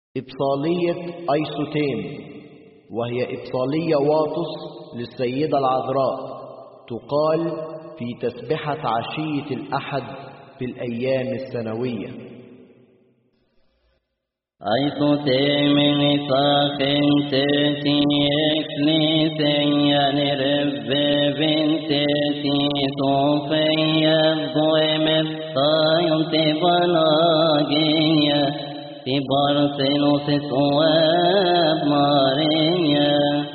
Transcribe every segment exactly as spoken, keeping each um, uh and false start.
إبصالية أيسوتين، وهي إبصالية واطس للسيدة العذراء، تقال في تسبحة عشية الأحد في الأيام السنوية. أيسوتين من فاخن تتي إكليسيا نرب بنتتي صوفيا ضومت طايم تبلاغيا تبارسنوس سواب ماريا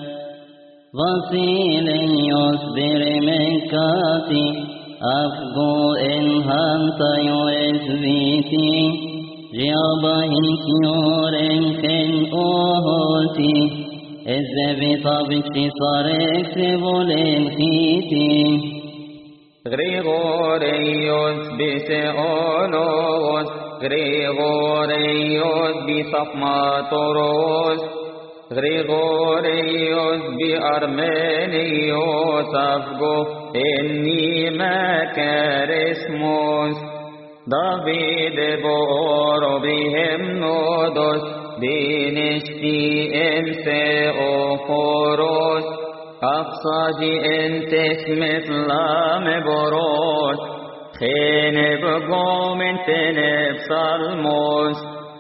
Βασίλειος Βυρεμεκάτη αυγό εν χάνταιο εσβήτη Ριαμπαχήν κιόρεν χεν όχωτη Εζεβίτα βυξισαρέξ ευολεν χήτη Γρηγορέιος Βυσεόλογος Γρηγορέιος Βυσαπματορός Γρηγορέιος Βυαρμένιος αυγό εννή μακαρισμός Δαβίδ εμπόρο βριχεμνόδος δίνεστη εν Θεοχωρός Αυσάζι εν τεσμες λάμε μπορός Χένευ γόμεν τενευ ψαλμός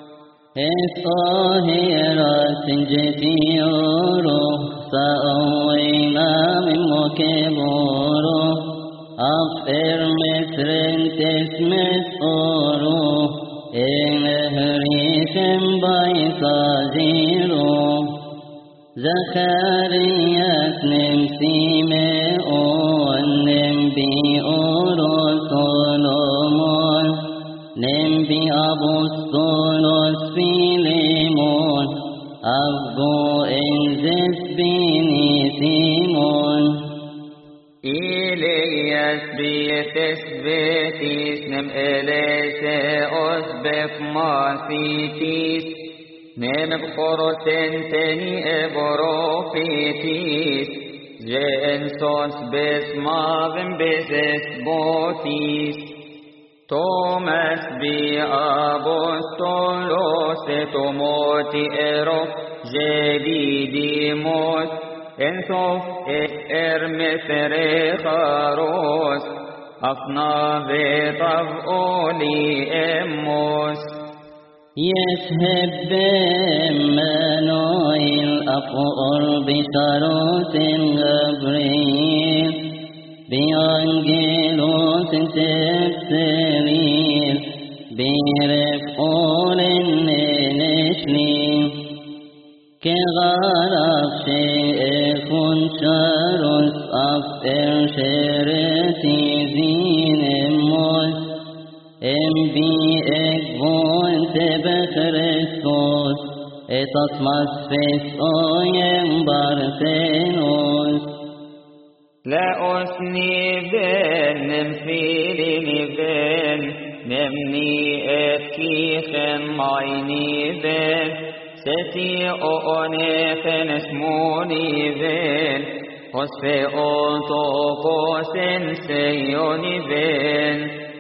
Estahira sinjetioro Sa'awina min mokeboro Afir metren tesmet oro Enehrisem baysaziro Zakariyat nemsime o Nembi oro Solomon Nembi apostolos Filemon Avgo enzes bini Simon Ilias bietes betis Nem elese os befmasitis Nem bchorotenteni eborofitis Jensos besmavim beses botis Thomas bi apostolos etomoti ero jedidimos ensof ermeserecharos afna vetav oli emos يشهد بمنوئيل أفؤر بشروط غبريل بأنجيلوس تبسليل برفقول نشليل كغرق شيء شروس أفر شرتي زين موس ام بي اكبون تبخرستوس اتصمس فيسوين بارتينوس لا أسني بن نمثيلي نبن نمني أتكيخن معيني بن ستي أونيخن اسموني بن وصفي أوتوكوسن سيوني بن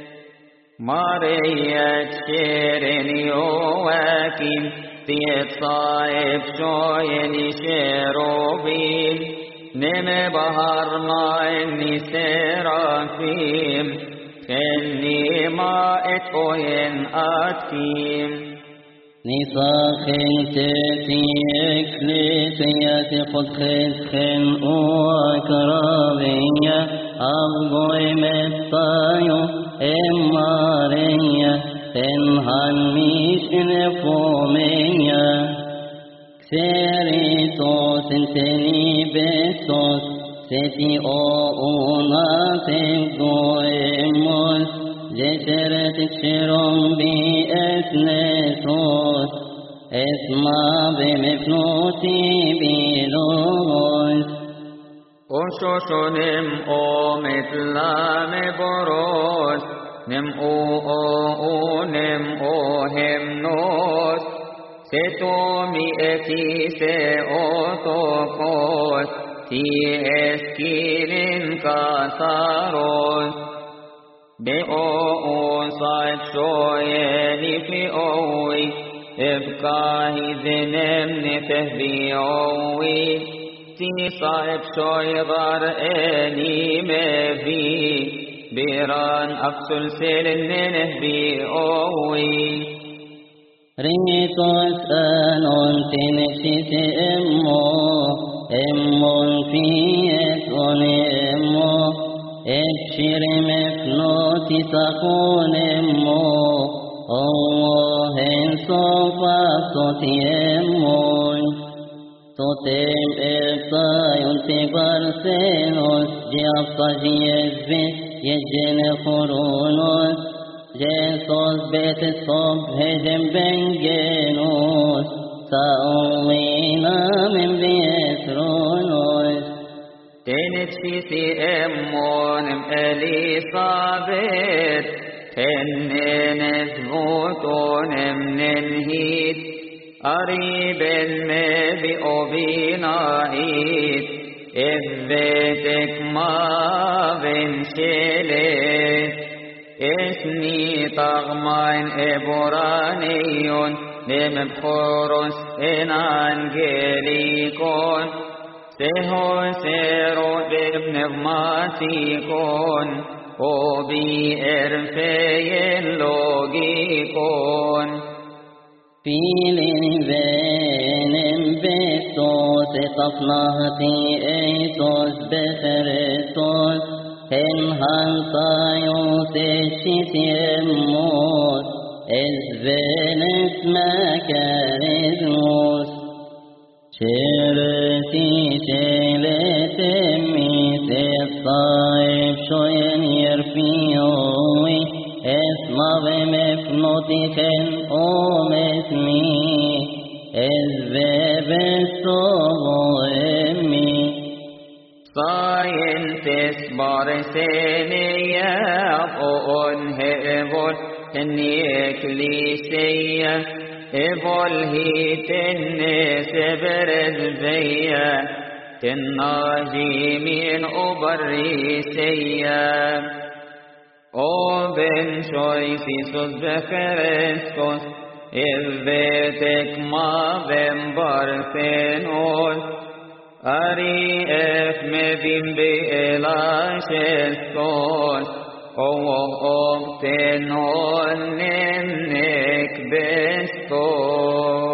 ماريات شيرين يواكين تيت صايب شوين شيروبين نم بحر ما إني سرافيم إني ما إتوين أتكيم نصاخن تتي إكليسية قد خسخن وكرابية أبغي مطايو إمارية إنهان ميشن فومية Seritos inteni besos seti o una tegoemos Jesheret shirom bi esnesos Esma bimefnoti bilos Oshoshonim o metlame boros Nem o o o nem o hemnos Setomi etise otokos Ti eskilin kasaros Be o o saat shoyeni fi owi ابقى ذنم نتهبيعوي صاحب شويغر اني مبي بيران أفسل سلننه بيعوي ريتوس أنون تنشيت إمو إمون فيت أمو ابشر مفنوت تكون إمو الله صوفا صوتي إمون توتم إبطايون تبارسينوس جيابطا جيزبت يجن خرونوس جيسوس بيت الصبح جنبنجينوس سأوينا من بيترونوس تنتشيسي أمون مألي صابت تنين زبوتون من الهيد قريب المبي أبيناهيد إذ بيتك ما بنشلت اسمي طغمان إبرانيون لمبخورس إن أنجليكون سهو سيرو بابن بماتيكون وبي إرفين لوجيكون فيلين بينم بيتوس طفناهتي ايتوس بخريتوس هن هانطايوس اشيت يموت از بينت مكارزموس شرتي شلت ميت الطايب شوين يرفيوي اسمع بمفنوتكن أم اسمي إذ بالصبو امي صاين تسبار سنية أقون هبول تنيك ليسية هبول هي تنس برزبية تناجي من أبريسية أوبن شويسي سوس بخريستوس إذ بيتك ما بمبارثينوس أري أفمدين بإلاشستوس أو أوبتنون نمنك بستوس